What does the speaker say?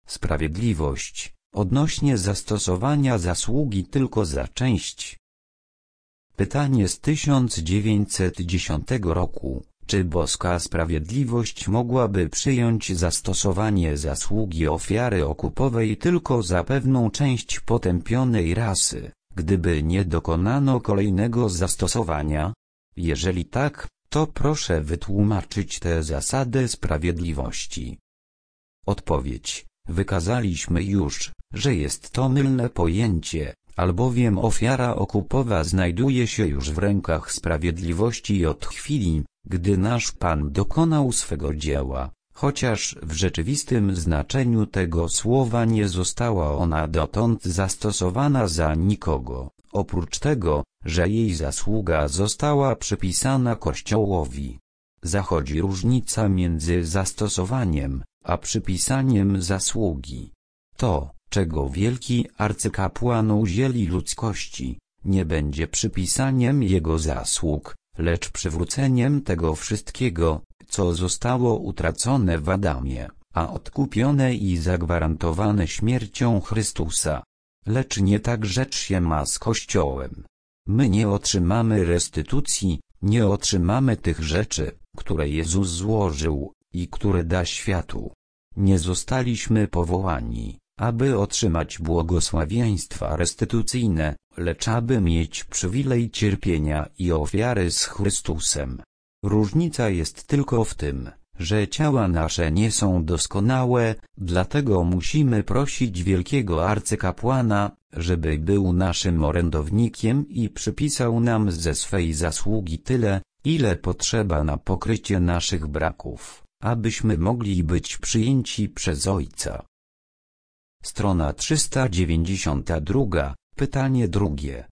Sprawiedliwość, odnośnie zastosowania zasługi tylko za część. Pytanie z 1910 roku. Czy boska sprawiedliwość mogłaby przyjąć zastosowanie zasługi ofiary okupowej tylko za pewną część potępionej rasy, gdyby nie dokonano kolejnego zastosowania? Jeżeli tak, to proszę wytłumaczyć tę zasadę sprawiedliwości. Odpowiedź. Wykazaliśmy już, że jest to mylne pojęcie, albowiem ofiara okupowa znajduje się już w rękach sprawiedliwości od chwili, gdy nasz Pan dokonał swego dzieła, chociaż w rzeczywistym znaczeniu tego słowa nie została ona dotąd zastosowana za nikogo, oprócz tego, że jej zasługa została przypisana Kościołowi. Zachodzi różnica między zastosowaniem a przypisaniem zasługi. To, czego wielki arcykapłan udzieli ludzkości, nie będzie przypisaniem jego zasług, lecz przywróceniem tego wszystkiego, co zostało utracone w Adamie, a odkupione i zagwarantowane śmiercią Chrystusa. Lecz nie tak rzecz się ma z Kościołem. My nie otrzymamy restytucji, nie otrzymamy tych rzeczy, które Jezus złożył i które da światu. Nie zostaliśmy powołani, aby otrzymać błogosławieństwa restytucyjne, lecz aby mieć przywilej cierpienia i ofiary z Chrystusem. Różnica jest tylko w tym, że ciała nasze nie są doskonałe, dlatego musimy prosić wielkiego arcykapłana, żeby był naszym orędownikiem i przypisał nam ze swej zasługi tyle, ile potrzeba na pokrycie naszych braków, abyśmy mogli być przyjęci przez Ojca. Strona 392, pytanie drugie.